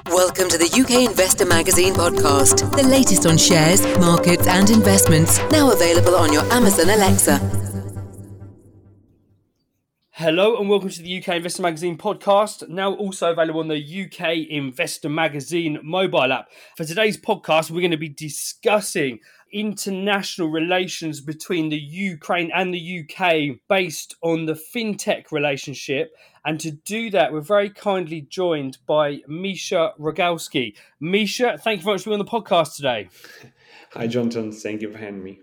Welcome to the UK Investor Magazine podcast, the latest on shares, markets and investments, now available on your Amazon Alexa. Hello and welcome to the UK Investor Magazine podcast, now also available on the UK Investor Magazine mobile app. For today's podcast, we're going to be discussing international relations between the Ukraine and the UK based on the fintech relationship. And to do that, we're very kindly joined by Misha Rogalski. Misha, thank you very much for being on the podcast today. Hi, Jonathan. Thank you for having me.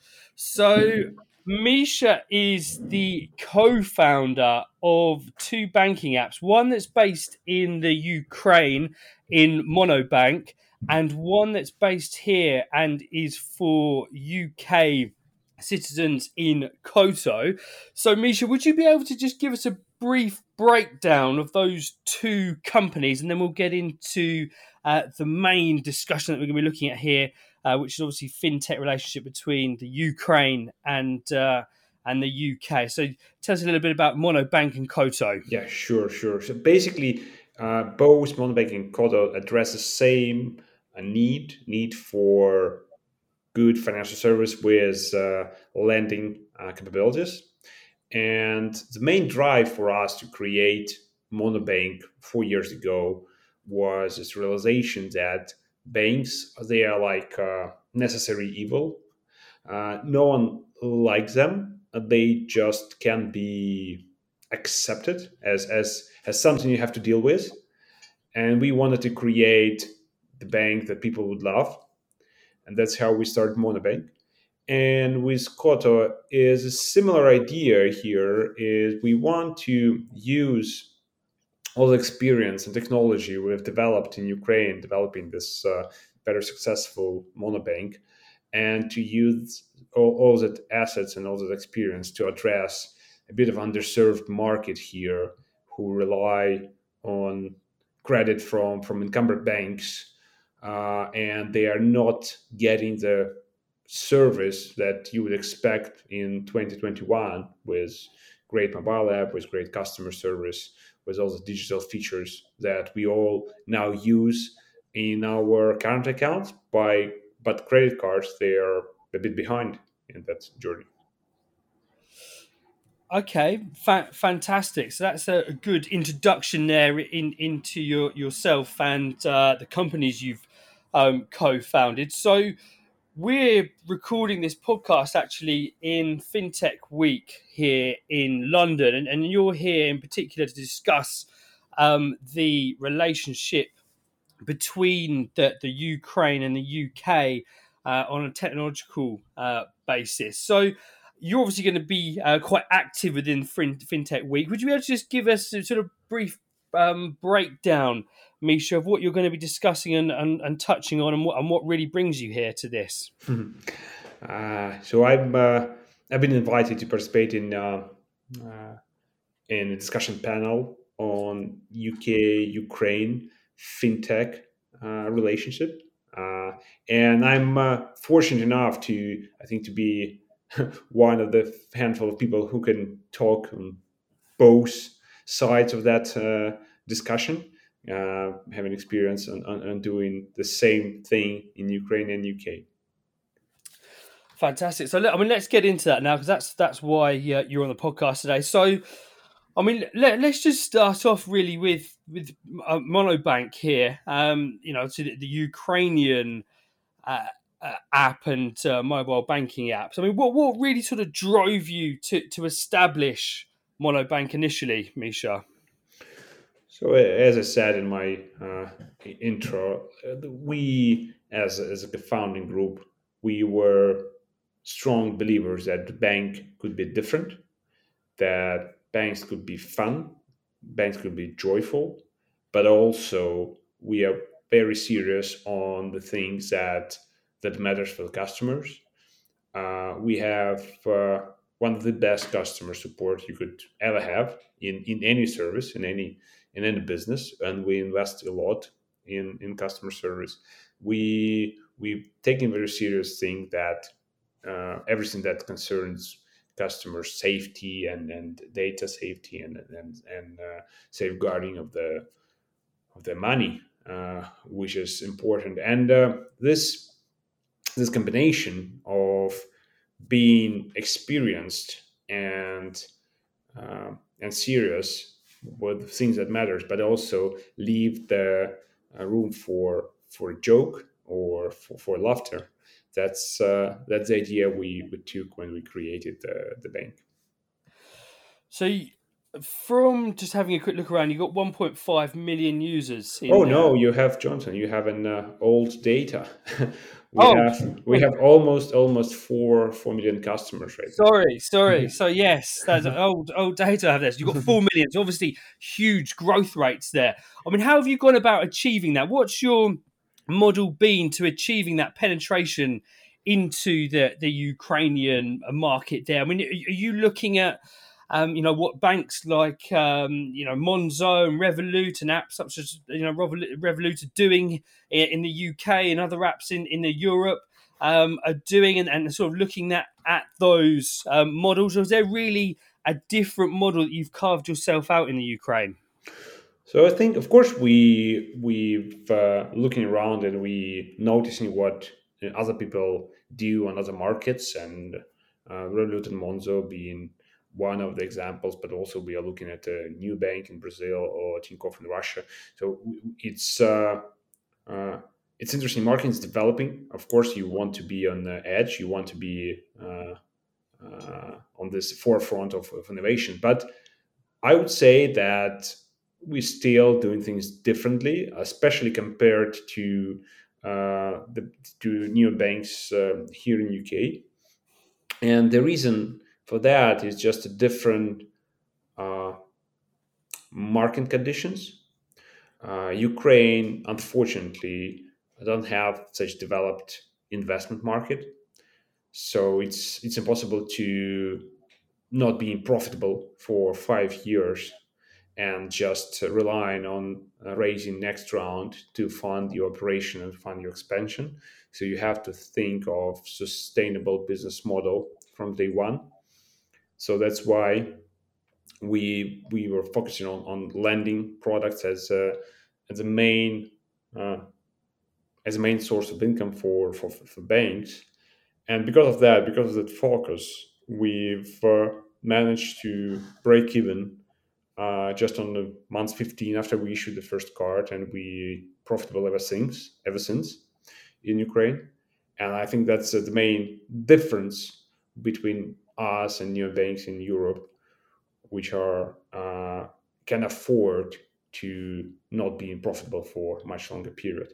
So, Misha is the co-founder of two banking apps, one that's based in the Ukraine in Monobank, and one that's based here and is for UK citizens in Koto. So, Misha, would you be able to just give us a brief breakdown of those two companies, and then we'll get into the main discussion that we're going to be looking at here, which is obviously fintech relationship between the Ukraine and the UK. So tell us a little bit about Monobank and Koto. Yeah, sure. So basically, both Monobank and Koto address the same need for good financial service with lending capabilities. And the main drive for us to create Monobank 4 years ago was this realization that banks, they are like necessary evil. No one likes them. They just can't be accepted as something you have to deal with. And we wanted to create the bank that people would love. And that's how we started Monobank. And with Koto is a similar idea here is we want to use all the experience and technology we've developed in Ukraine, developing this better successful Monobank, and to use all that assets and all that experience to address a bit of underserved market here who rely on credit from incumbent banks, and they are not getting the service that you would expect in 2021 with great mobile app, with great customer service, with all the digital features that we all now use in our current accounts. But credit cards, they are a bit behind in that journey. Okay, fantastic. So that's a good introduction there into yourself and the companies you've co-founded. So we're recording this podcast actually in FinTech Week here in London, and you're here in particular to discuss the relationship between the Ukraine and the UK on a technological basis. So you're obviously going to be quite active within FinTech Week. Would you be able to just give us a sort of brief breakdown, Misha, of what you're going to be discussing and touching on, and what really brings you here to this? So I've been invited to participate in a discussion panel on UK-Ukraine fintech relationship, and I'm fortunate enough to be one of the handful of people who can talk on both sides of that discussion, having experience on doing the same thing in Ukraine and UK. Fantastic. So, let's get into that now, because that's why you're on the podcast today. So, let's just start off really with Monobank here. So the Ukrainian app and mobile banking apps. What really sort of drove you to establish Monobank initially, Misha? So, as I said in my intro, we as a founding group, we were strong believers that the bank could be different, that banks could be fun, banks could be joyful, but also we are very serious on the things that matters for the customers. We have one of the best customer support you could ever have in any service, in any business, and we invest a lot in customer service. We've taken very serious thing that everything that concerns customer safety and data safety and safeguarding of the money which is important. And this combination of being experienced and serious with things that matters, but also leave the room for a joke or for laughter. That's the idea we took when we created the bank. So, from just having a quick look around, you got 1.5 million users Oh in. no, you have Johnson. You have an old data. Oh, we have almost 4 million customers right now. sorry. So yes, that's old data. I have this. You've got 4 million. So obviously, huge growth rates there. I mean, how have you gone about achieving that? What's your model been to achieving that penetration into the Ukrainian market there? I mean, are you looking at what banks like Monzo and Revolut and apps such as Revolut are doing in the UK and other apps in the Europe are doing, and sort of looking at those models, or is there really a different model that you've carved yourself out in the Ukraine? So I think, of course, we've looking around and we noticing what other people do on other markets, and Revolut and Monzo being one of the examples, but also we are looking at a new bank in Brazil or Tinkoff in Russia. So it's interesting. Market is developing. Of course, you want to be on the edge. You want to be on this forefront of innovation. But I would say that we're still doing things differently, especially compared to to new banks here in UK. And the reason for that is just a different uh, market conditions. Ukraine, unfortunately, don't have such developed investment market, so it's impossible to not being profitable for 5 years and just relying on raising next round to fund your operation and fund your expansion. So you have to think of sustainable business model from day one. So that's why we were focusing on lending products as a main uh, source of income for banks. And because of that focus, we've managed to break even just on the month 15 after we issued the first card, and we profitable ever since in Ukraine. And I think that's the main difference between us and new banks in Europe, which are can afford to not being profitable for a much longer period.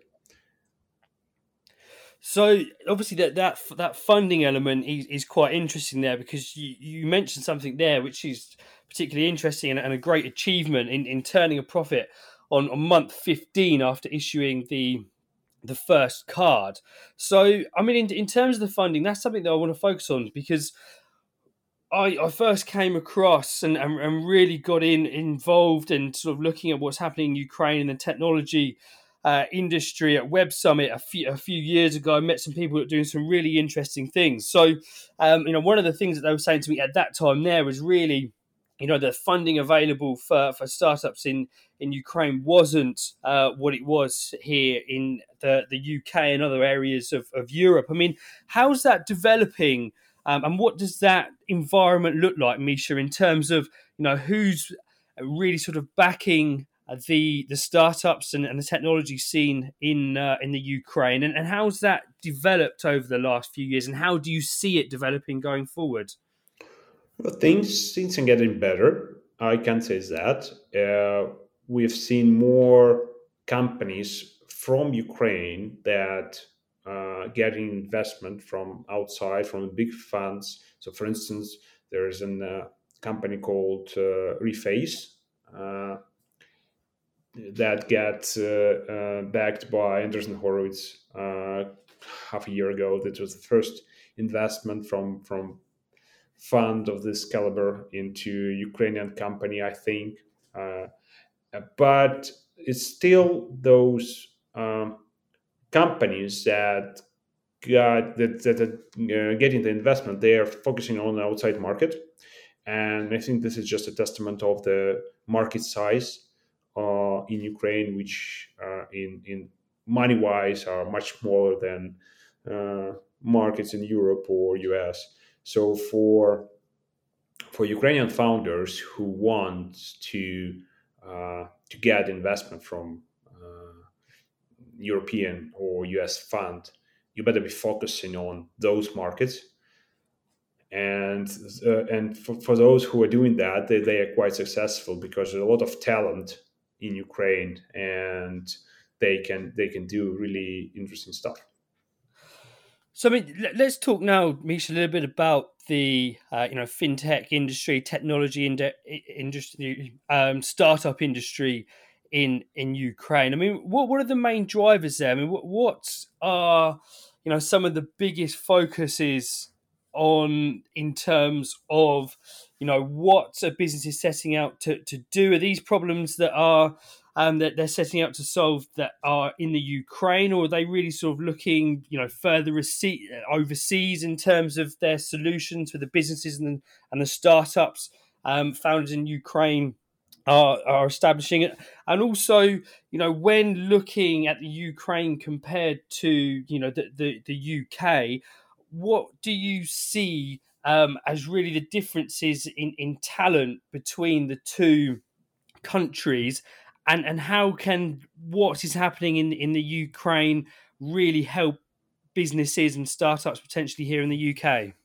So obviously that funding element is quite interesting there, because you mentioned something there which is particularly interesting and a great achievement in turning a profit on month 15 after issuing the first card. So I mean, in terms of the funding, that's something that I want to focus on, because I first came across and really got involved and sort of looking at what's happening in Ukraine and the technology industry at Web Summit a few years ago. I met some people that are doing some really interesting things. So, one of the things that they were saying to me at that time there was really, the funding available for startups in Ukraine wasn't what it was here in the UK and other areas of Europe. I mean, how's that developing? And what does that environment look like, Misha, in terms of who's really sort of backing the startups and the technology scene in the Ukraine, and how's that developed over the last few years, and how do you see it developing going forward? Well, things are getting better. I can say that we've seen more companies from Ukraine that getting investment from outside, from big funds. So, for instance, there is a company called Reface uh, that got backed by Anderson Horowitz half a year ago. That was the first investment from fund of this caliber into Ukrainian company, I think. Uh, but it's still those companies that are getting the investment. They are focusing on the outside market, and I think this is just a testament of the market size in Ukraine, which in money wise are much smaller than markets in Europe or US. So for Ukrainian founders who want to get investment from European or US fund, you better be focusing on those markets. And for those who are doing that, they are quite successful because there's a lot of talent in Ukraine, and they can do really interesting stuff. So, I mean, let's talk now, Misha, a little bit about the fintech industry, technology industry, startup industry in Ukraine. I mean, what are the main drivers there? I mean, what are some of the biggest focuses on in terms of what a business is setting out to do? Are these problems that are that they're setting out to solve that are in the Ukraine, or are they really sort of looking, further overseas in terms of their solutions for the businesses and the startups founded in Ukraine are establishing it? And also, when looking at the Ukraine compared to, the UK, what do you see as really the differences in talent between the two countries, and how can what is happening in the Ukraine really help businesses and startups potentially here in the UK?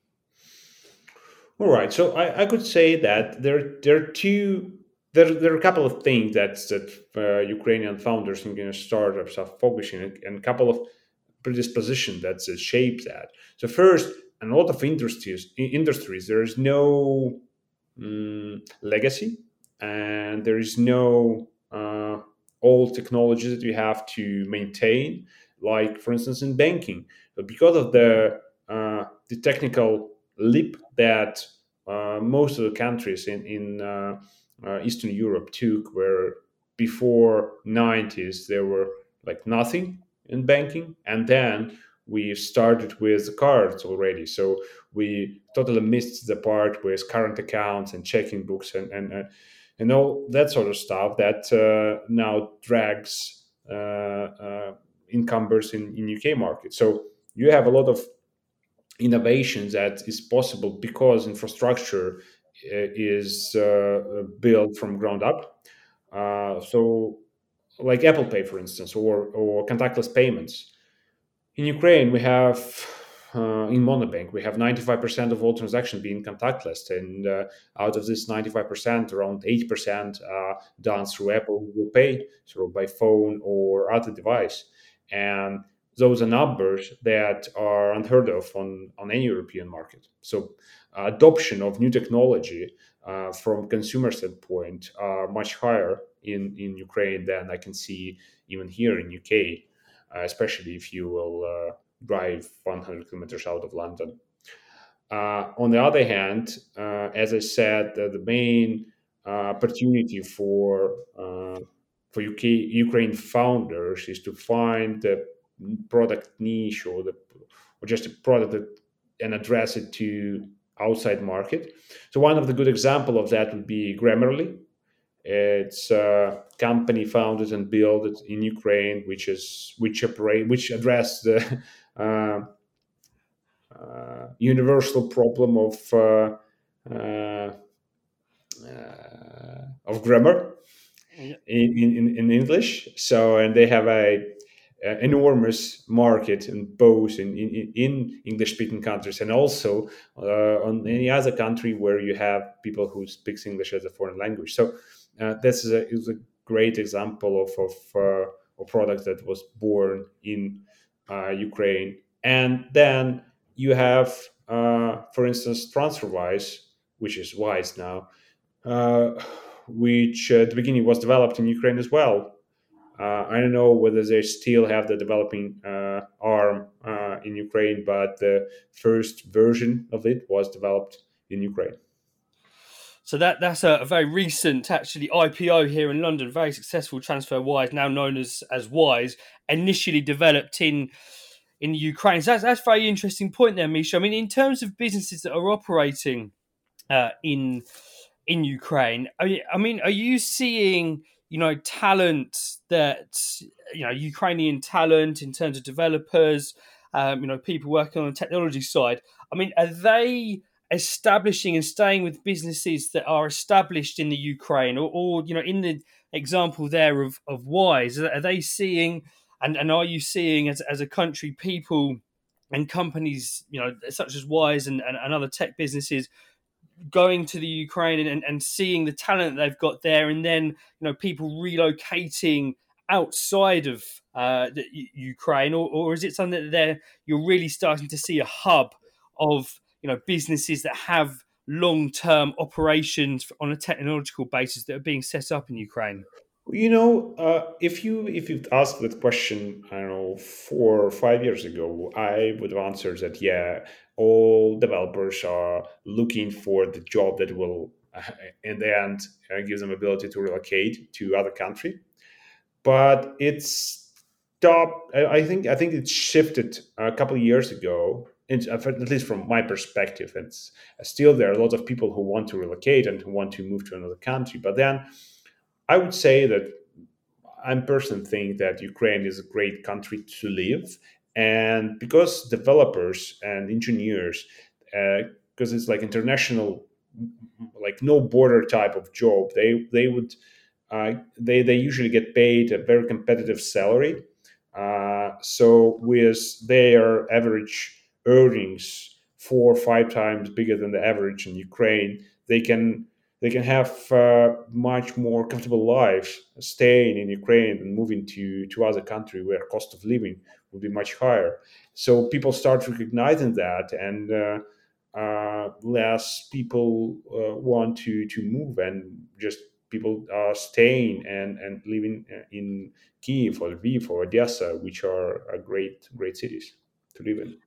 All right, so I could say that there are a couple of things that Ukrainian founders and startups are focusing on, and a couple of predisposition that shape that. So first, in a lot of industries there is no legacy, and there is no old technology that you have to maintain, like for instance in banking. But because of the technical leap that most of the countries in Eastern Europe took, where before 90s there were like nothing in banking, and then we started with cards already. So we totally missed the part with current accounts and checking books and all that sort of stuff that now drags incumbents in UK market. So you have a lot of innovations that is possible because infrastructure is built from ground up. So like Apple Pay, for instance, or contactless payments. In Ukraine, we have in Monobank, we have 95% of all transactions being contactless, and out of this 95%, around 80% are done through Apple Google Pay, so by phone or other device. And those are numbers that are unheard of on any European market. So adoption of new technology from consumer standpoint are much higher in Ukraine than I can see even here in UK, especially if you will drive 100 kilometers out of London. On the other hand, as I said, the main opportunity for Ukraine founders is to find the product niche or just a product and address it to outside market. So one of the good example of that would be Grammarly. It's a company founded and built in Ukraine, which address the universal problem of grammar in English. So, and they have a enormous market in both in English speaking countries, and also on any other country where you have people who speaks English as a foreign language. So this is a great example of a product that was born in Ukraine. And then you have, for instance, TransferWise, which is Wise now, which at the beginning was developed in Ukraine as well. I don't know whether they still have the developing arm in Ukraine, but the first version of it was developed in Ukraine. So that's a very recent, actually, IPO here in London. Very successful TransferWise, now known as Wise, initially developed in Ukraine. So that's a very interesting point there, Misha. I mean, in terms of businesses that are operating in Ukraine, I mean, are you seeing talent that, Ukrainian talent in terms of developers, people working on the technology side. I mean, are they establishing and staying with businesses that are established in the Ukraine, or in the example there of Wise, are they seeing, and are you seeing as a country, people and companies, such as Wise and other tech businesses going to the Ukraine and seeing the talent that they've got there, and then people relocating outside of the Ukraine, or is it something that you're really starting to see a hub of businesses that have long-term operations on a technological basis that are being set up in Ukraine? If you'd asked that question, I don't know, 4 or 5 years ago, I would have answered that, yeah, all developers are looking for the job that will, in the end, give them ability to relocate to other country. But it's stopped. I think it shifted a couple of years ago. At least from my perspective, it's still there are a lot of people who want to relocate and who want to move to another country. But then I would say that I personally think that Ukraine is a great country to live, and because developers and engineers, because it's like international, like no border type of job, they usually get paid a very competitive salary. So with their average earnings 4 or 5 times bigger than the average in Ukraine, they can have much more comfortable life staying in Ukraine and moving to other country where cost of living will be much higher. So people start recognizing that, and less people want to move, and just people are staying and living in Kyiv or Lviv or Odessa, which are great cities to live in.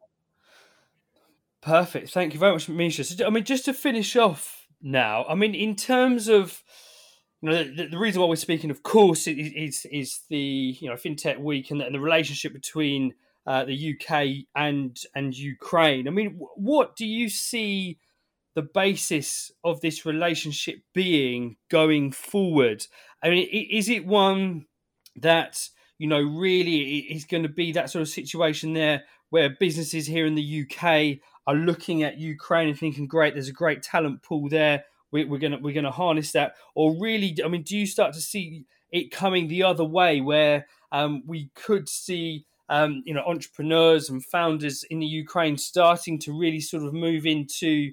Perfect. Thank you very much, Misha. So, I mean, just to finish off now, I mean, in terms of the reason why we're speaking, of course, is the FinTech Week and the relationship between the UK and Ukraine. I mean, what do you see the basis of this relationship being going forward? I mean, is it one that really is going to be that sort of situation there where businesses here in the UK are looking at Ukraine and thinking, great, there's a great talent pool there, we're gonna harness that? Or really, I mean, do you start to see it coming the other way, where we could see entrepreneurs and founders in the Ukraine starting to really sort of move into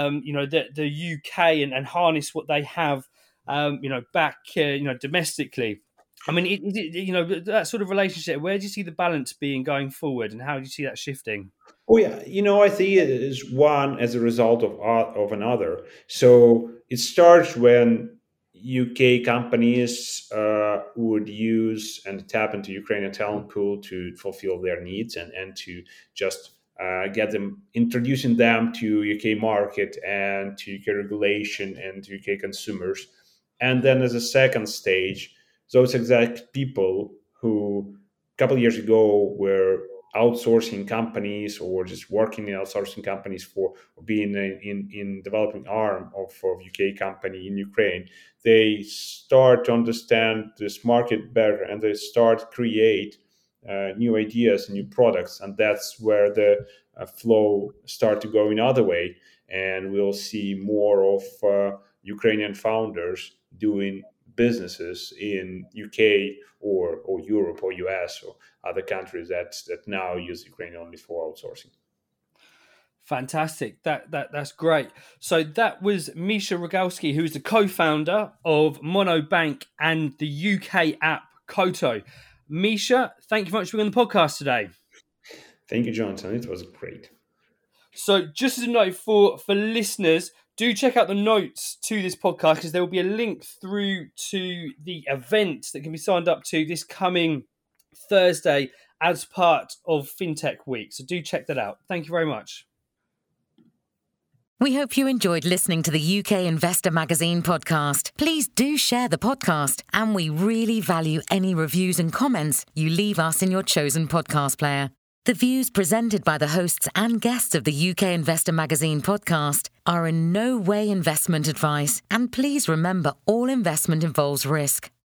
the UK and harness what they have back domestically? I mean, is it that sort of relationship, where do you see the balance being going forward, and how do you see that shifting? Oh yeah, I think it is one as a result of another. So it starts when UK companies would use and tap into Ukrainian talent pool to fulfill their needs and to just get them, introducing them to UK market and to UK regulation and to UK consumers. And then as a second stage, those exact people who a couple of years ago were outsourcing companies or just working in outsourcing companies for being in developing arm of UK company in Ukraine, they start to understand this market better, and they start create new ideas and new products, and that's where the flow start to go in other way, and we'll see more of Ukrainian founders doing businesses in UK or Europe or US or other countries that now use Ukraine only for outsourcing. Fantastic. That's great. So that was Misha Rogalski, who's the co-founder of Monobank and the UK app Koto. Misha, thank you very much for being on the podcast today. Thank you, Jonathan. It was great. So just as a note for listeners, do check out the notes to this podcast, because there will be a link through to the event that can be signed up to this coming Thursday as part of FinTech Week. So do check that out. Thank you very much. We hope you enjoyed listening to the UK Investor Magazine podcast. Please do share the podcast, and we really value any reviews and comments you leave us in your chosen podcast player. The views presented by the hosts and guests of the UK Investor Magazine podcast are in no way investment advice, and please remember all investment involves risk.